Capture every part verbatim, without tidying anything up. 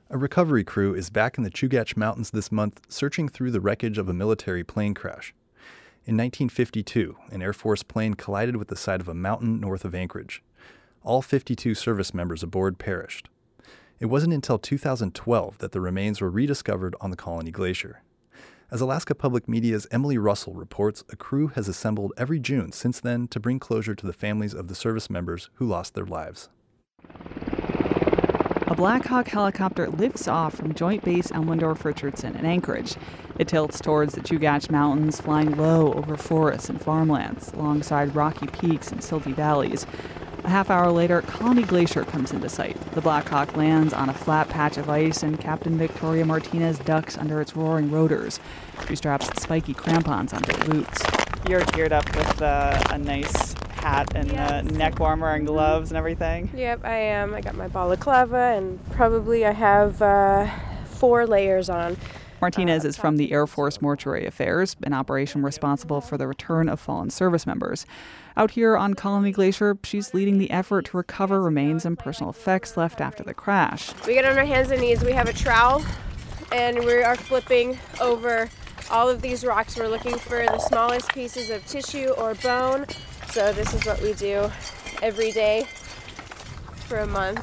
A recovery crew is back in the Chugach Mountains this month searching through the wreckage of a military plane crash. In nineteen fifty-two, an Air Force plane collided with the side of a mountain north of Anchorage. All fifty-two service members aboard perished. It wasn't until two thousand twelve that the remains were rediscovered on the Colony Glacier. As Alaska Public Media's Emily Russell reports, a crew has assembled every June since then to bring closure to the families of the service members who lost their lives. A Black Hawk helicopter lifts off from Joint Base Elmendorf-Richardson in Anchorage. It tilts towards the Chugach Mountains, flying low over forests and farmlands, alongside rocky peaks and silty valleys. A half hour later, Colony Glacier comes into sight. The Black Hawk lands on a flat patch of ice, and Captain Victoria Martinez ducks under its roaring rotors. She straps spiky crampons onto her boots. You're geared up with uh, a nice hat and yes. uh, neck warmer and gloves and everything? Yep, I am. I got my balaclava, and probably I have uh, four layers on. Martinez uh, is from the Air Force Mortuary Affairs, an operation responsible for the return of fallen service members. Out here on Colony Glacier, she's leading the effort to recover remains and personal effects left after the crash. We get on our hands and knees. We have a trowel, and we are flipping over all of these rocks. We're looking for the smallest pieces of tissue or bone. So this is what we do every day for a month,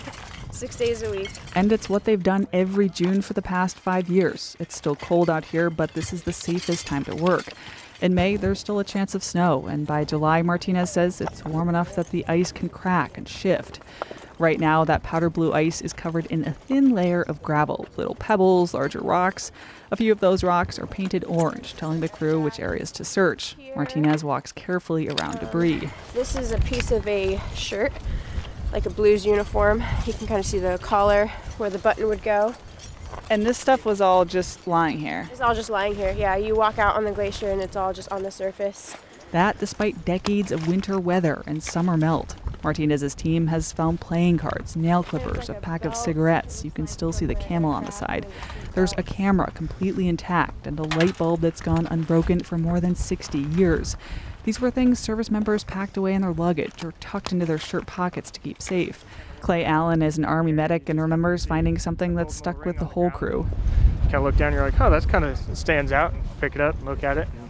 six days a week. And it's what they've done every June for the past five years. It's still cold out here, but this is the safest time to work. In May, there's still a chance of snow, and by July, Martinez says it's warm enough that the ice can crack and shift. Right now, that powder blue ice is covered in a thin layer of gravel, little pebbles, larger rocks. A few of those rocks are painted orange, telling the crew which areas to search. Martinez walks carefully around debris. This is a piece of a shirt, like a blues uniform. You can kind of see the collar where the button would go. And this stuff was all just lying here? It's all just lying here, yeah. You walk out on the glacier and it's all just on the surface. That despite decades of winter weather and summer melt. Martinez's team has found playing cards, nail clippers, a pack of cigarettes. You can still see the camel on the side. There's a camera completely intact and a light bulb that's gone unbroken for more than sixty years. These were things service members packed away in their luggage or tucked into their shirt pockets to keep safe. Clay Allen is an Army medic and remembers finding something that's stuck with the whole crew. You kind of look down, you're like, oh, that's kind of stands out. Pick it up, look at it, and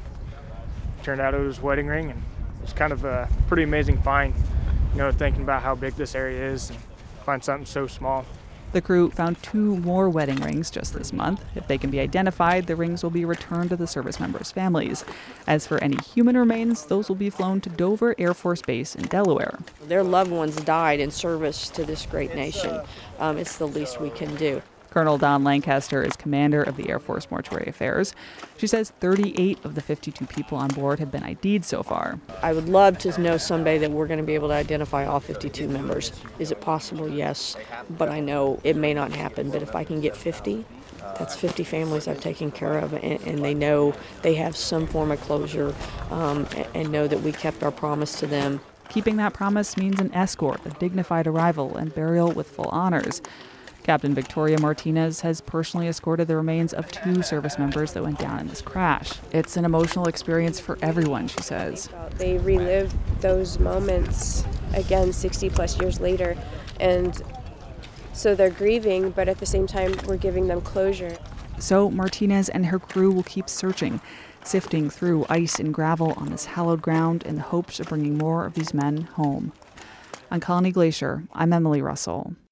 it turned out it was a wedding ring, and it was kind of a pretty amazing find. You know, thinking about how big this area is and find something so small. The crew found two more wedding rings just this month. If they can be identified, the rings will be returned to the service members' families. As for any human remains, those will be flown to Dover Air Force Base in Delaware. Their loved ones died in service to this great nation. Um, it's the least we can do. Colonel Don Lancaster is commander of the Air Force Mortuary Affairs. She says thirty-eight of the fifty-two people on board have been I D'd so far. I would love to know someday that we're going to be able to identify all fifty-two members. Is it possible? Yes. But I know it may not happen. But if I can get fifty, that's fifty families I've taken care of, and, and they know they have some form of closure um, and know that we kept our promise to them. Keeping that promise means an escort, a dignified arrival, and burial with full honors. Captain Victoria Martinez has personally escorted the remains of two service members that went down in this crash. It's an emotional experience for everyone, she says. They relive those moments again sixty plus years later, and so they're grieving, but at the same time, we're giving them closure. So Martinez and her crew will keep searching, sifting through ice and gravel on this hallowed ground in the hopes of bringing more of these men home. On Colony Glacier, I'm Emily Russell.